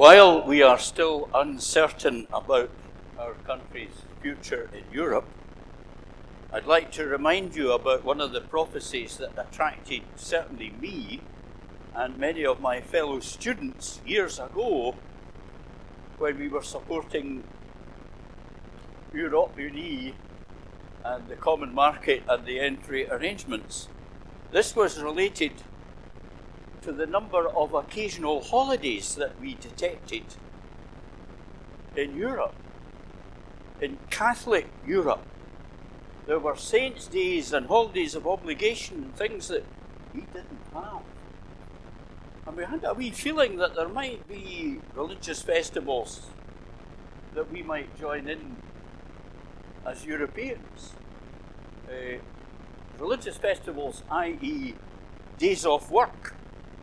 While we are still uncertain about our country's future in Europe, I'd like to remind you about one of the prophecies that attracted certainly me and many of my fellow students years ago when we were supporting Europe Unie and the common market and the entry arrangements. This was related to the number of occasional holidays that we detected in Europe. In Catholic Europe, there were saints' days and holidays of obligation and things that we didn't have. And we had a wee feeling that there might be religious festivals that we might join in as Europeans. Religious festivals, i.e. days off work.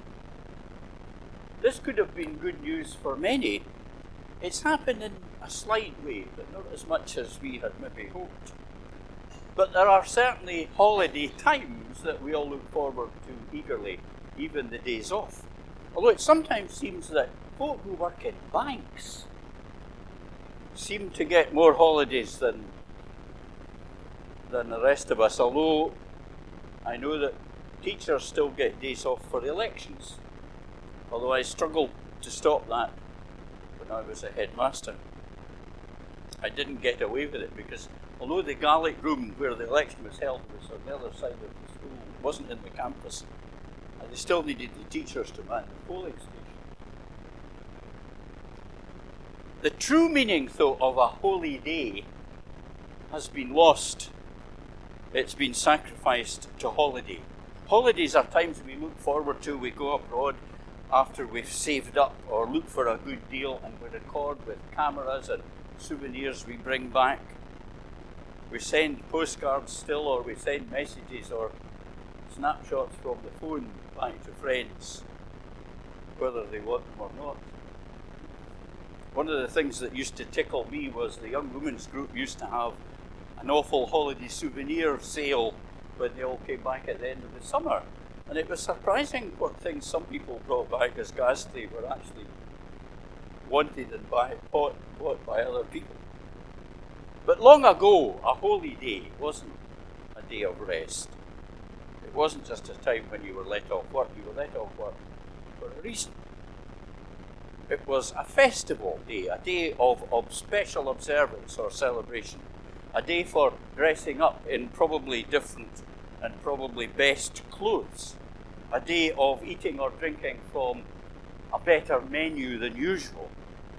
This could have been good news for many. It's happened in a slight way, but not as much as we had maybe hoped. But there are certainly holiday times that we all look forward to eagerly, even the days off. Although it sometimes seems that folk who work in banks seem to get more holidays than the rest of us, although I know that teachers still get days off for elections. Although I struggled to stop that when I was a headmaster. I didn't get away with it because although the Gaelic room where the election was held was on the other side of the school, it wasn't in the campus, and they still needed the teachers to man the polling station. The true meaning, though, of a holy day has been lost. It's been sacrificed to holiday. Holidays are times we look forward to. We go abroad after we've saved up or look for a good deal, and we record with cameras and souvenirs we bring back. We send postcards still, or we send messages or snapshots from the phone back to friends, whether they want them or not. One of the things that used to tickle me was the young women's group used to have an awful holiday souvenir sale when they all came back at the end of the summer. And it was surprising what things some people brought back as ghastly were actually wanted and bought by other people. But long ago, a holy day wasn't a day of rest. It wasn't just a time when you were let off work. You were let off work for a reason. It was a festival day, a day of special observance or celebration, a day for dressing up in probably different and probably best clothes, a day of eating or drinking from a better menu than usual.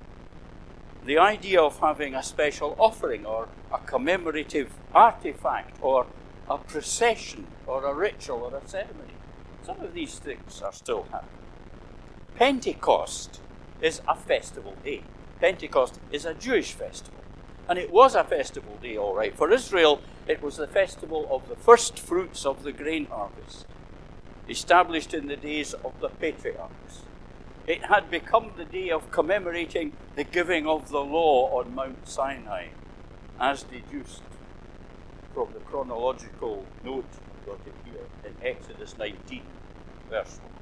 The idea of having a special offering or a commemorative artifact or a procession or a ritual or a ceremony. Some of these things are still happening. Pentecost is a festival day. Pentecost is a Jewish festival. And it was a festival day, all right. For Israel, it was the festival of the first fruits of the grain harvest, established in the days of the patriarchs. It had become the day of commemorating the giving of the law on Mount Sinai, as deduced from the chronological note, I've got it here, in Exodus 19, verse 1.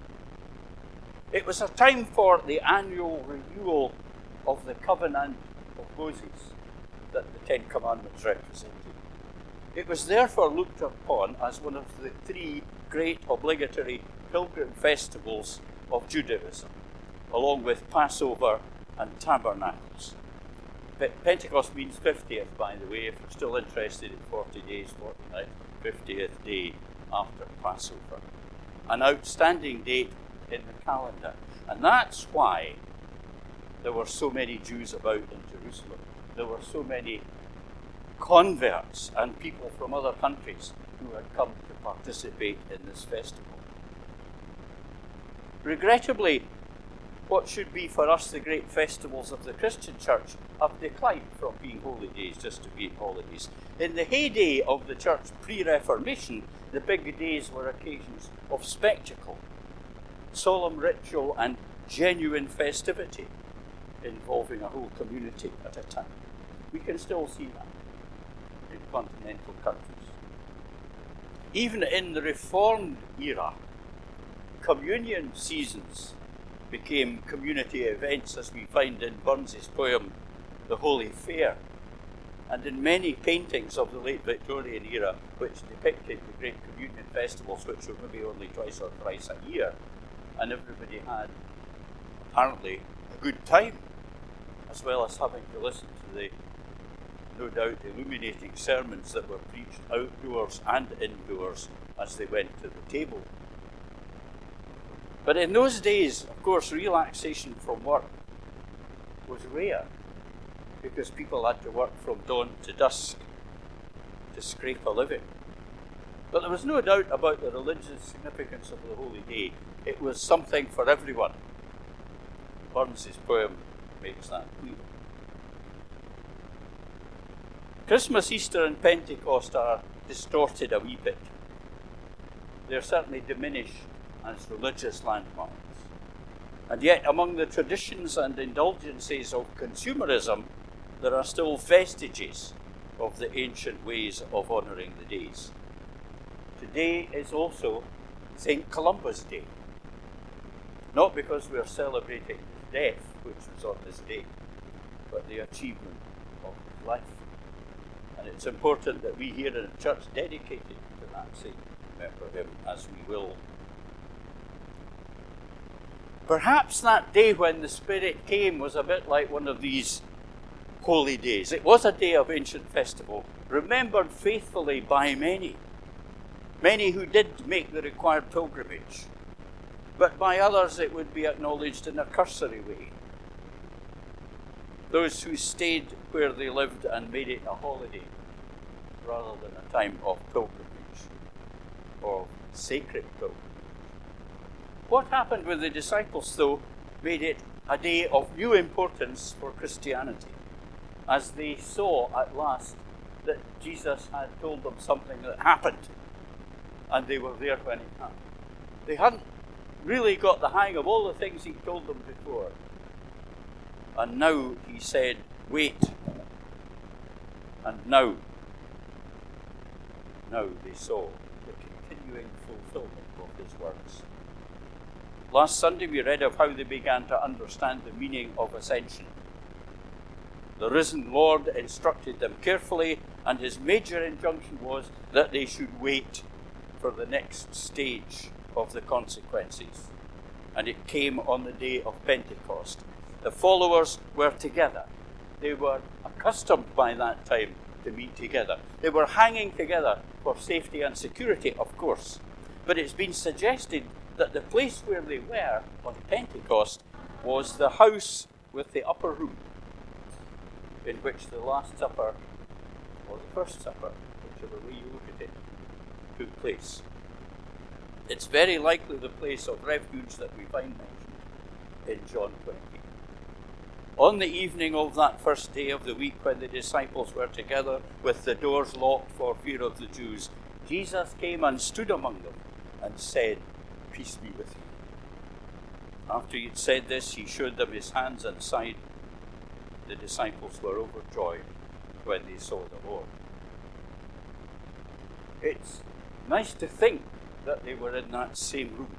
It was a time for the annual renewal of the covenant of Moses that the Ten Commandments represented. It was therefore looked upon as one of the three great obligatory pilgrim festivals of Judaism, along with Passover and Tabernacles. Pentecost means 50th, by the way, if you're still interested in 40 days, 49th, 50th day after Passover. An outstanding date in the calendar. And that's why there were so many Jews about in Jerusalem. There were so many converts and people from other countries who had come to participate in this festival. Regrettably, what should be for us the great festivals of the Christian church have declined from being holy days just to be holidays. In the heyday of the church pre-Reformation, the big days were occasions of spectacle, solemn ritual and genuine festivity involving a whole community at a time. We can still see that in continental countries. Even in the Reformed era, communion seasons became community events, as we find in Burns's poem, The Holy Fair, and in many paintings of the late Victorian era, which depicted the great communion festivals, which were maybe only twice or thrice a year, and everybody had, apparently, a good time, as well as having to listen to the, no doubt, illuminating sermons that were preached outdoors and indoors as they went to the table. But in those days, of course, relaxation from work was rare, because people had to work from dawn to dusk to scrape a living. But there was no doubt about the religious significance of the Holy Day. It was something for everyone. Burns's poem makes that clear. Christmas, Easter and Pentecost are distorted a wee bit. They're certainly diminished as religious landmarks. And yet among the traditions and indulgences of consumerism, there are still vestiges of the ancient ways of honouring the days. Today is also St. Columba's Day. Not because we are celebrating his death, which was on this day, but the achievement of his life. And it's important that we here in a church dedicated to that saint remember him as we will. Perhaps that day when the Spirit came was a bit like one of these holy days. It was a day of ancient festival, remembered faithfully by many. Many who did make the required pilgrimage. But by others it would be acknowledged in a cursory way. Those who stayed where they lived and made it a holiday rather than a time of pilgrimage or sacred pilgrimage. What happened with the disciples, though, made it a day of new importance for Christianity, as they saw at last that Jesus had told them something that happened, and they were there when it happened. They hadn't really got the hang of all the things he told them before. And now he said, wait. And now they saw the continuing fulfillment of his words. Last Sunday we read of how they began to understand the meaning of ascension. The risen Lord instructed them carefully, and his major injunction was that they should wait for the next stage of the consequences. And it came on the day of Pentecost. The followers were together. They were accustomed by that time to meet together. They were hanging together for safety and security, of course. But it's been suggested that the place where they were on Pentecost was the house with the upper room, in which the Last Supper, or the First Supper, whichever way you look at it, took place. It's very likely the place of refuge that we find mentioned in John 20. On the evening of that first day of the week, when the disciples were together with the doors locked for fear of the Jews, Jesus came and stood among them and said, "Peace be with you." After he'd said this, he showed them his hands and side. The disciples were overjoyed when they saw the Lord. It's nice to think that they were in that same room.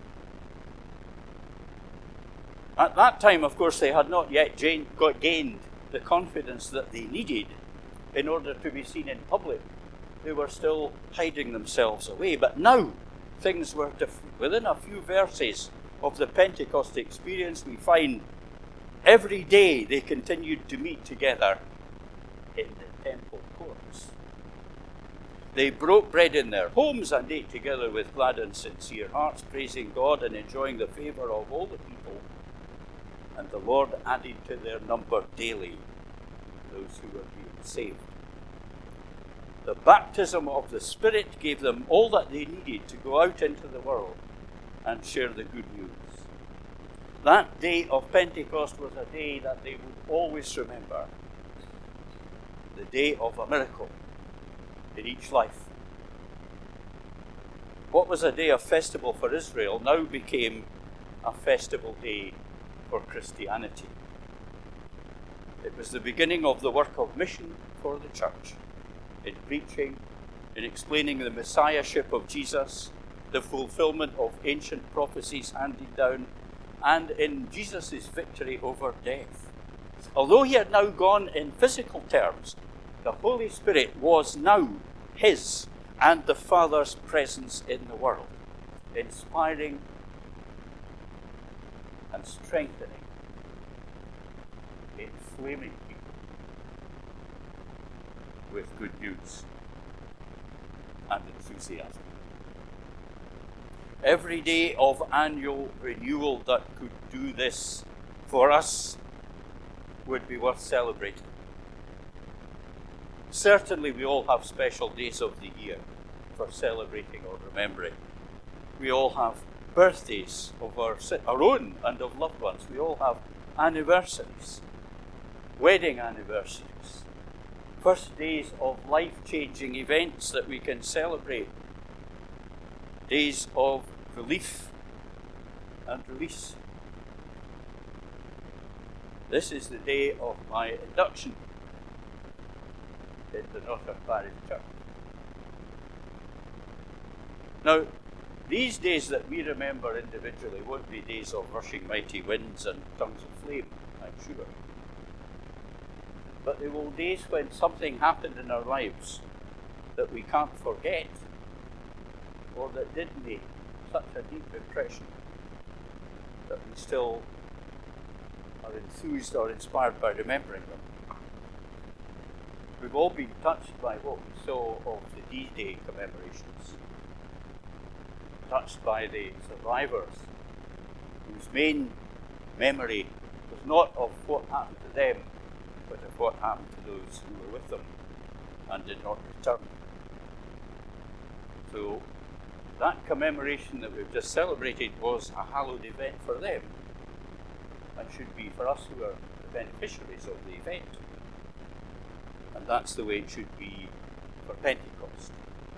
At that time, of course, they had not yet gained the confidence that they needed in order to be seen in public. They were still hiding themselves away. But now, things were different. Within a few verses of the Pentecost experience, we find every day they continued to meet together in the temple courts. They broke bread in their homes and ate together with glad and sincere hearts, praising God and enjoying the favour of all the people. And the Lord added to their number daily those who were being saved. The baptism of the Spirit gave them all that they needed to go out into the world and share the good news. That day of Pentecost was a day that they would always remember. The day of a miracle in each life. What was a day of festival for Israel now became a festival day for Christianity. It was the beginning of the work of mission for the church, in preaching, in explaining the messiahship of Jesus, the fulfillment of ancient prophecies handed down, and in Jesus' victory over death. Although he had now gone in physical terms, the Holy Spirit was now his and the Father's presence in the world, inspiring and strengthening, inflaming people with good news and enthusiasm. Every day of annual renewal that could do this for us would be worth celebrating. Certainly we all have special days of the year for celebrating or remembering. We all have birthdays of our own and of loved ones. We all have anniversaries, wedding anniversaries, first days of life-changing events that we can celebrate, days of relief and release. This is the day of my induction in the Northern Parish Church. Now, these days that we remember individually won't be days of rushing mighty winds and tongues of flame, I'm sure. But they will be days when something happened in our lives that we can't forget, or that did make such a deep impression that we still are enthused or inspired by remembering them. We've all been touched by what we saw of the D-Day commemorations, touched by the survivors whose main memory was not of what happened to them, but of what happened to those who were with them and did not return. So that commemoration that we've just celebrated was a hallowed event for them, and should be for us who are the beneficiaries of the event. And that's the way it should be for Pentecost.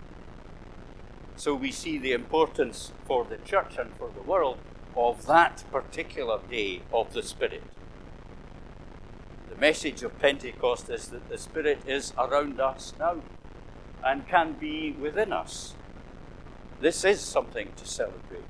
So we see the importance for the church and for the world of that particular day of the Spirit. The message of Pentecost is that the Spirit is around us now and can be within us. This is something to celebrate.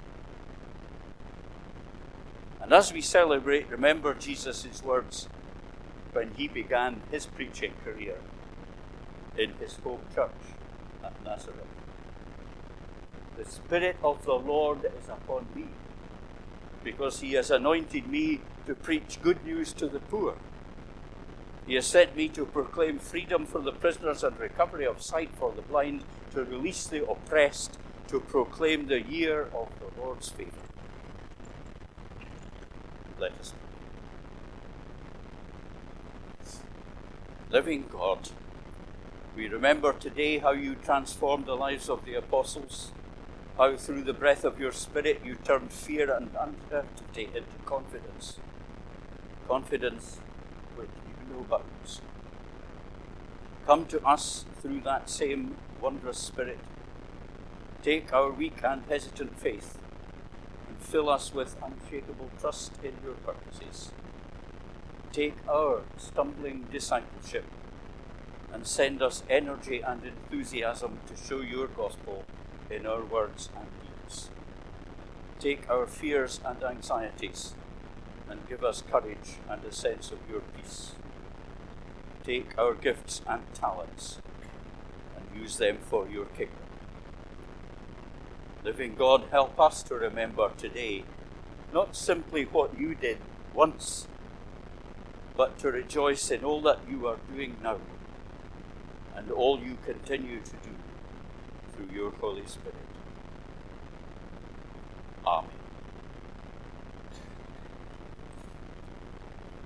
And as we celebrate, remember Jesus' words when he began his preaching career in his home church at Nazareth. The Spirit of the Lord is upon me, because he has anointed me to preach good news to the poor. He has sent me to proclaim freedom for the prisoners and recovery of sight for the blind, to release the oppressed, to proclaim the year of the Lord's favour. Let us pray. Living God, we remember today how you transformed the lives of the apostles, how through the breath of your Spirit you turned fear and uncertainty into confidence, confidence which knew no bounds. Come to us through that same wondrous Spirit. Take our weak and hesitant faith and fill us with unshakable trust in your purposes. Take our stumbling discipleship and send us energy and enthusiasm to show your gospel in our words and deeds. Take our fears and anxieties and give us courage and a sense of your peace. Take our gifts and talents and use them for your kingdom. Living God, help us to remember today not simply what you did once, but to rejoice in all that you are doing now and all you continue to do through your Holy Spirit. Amen.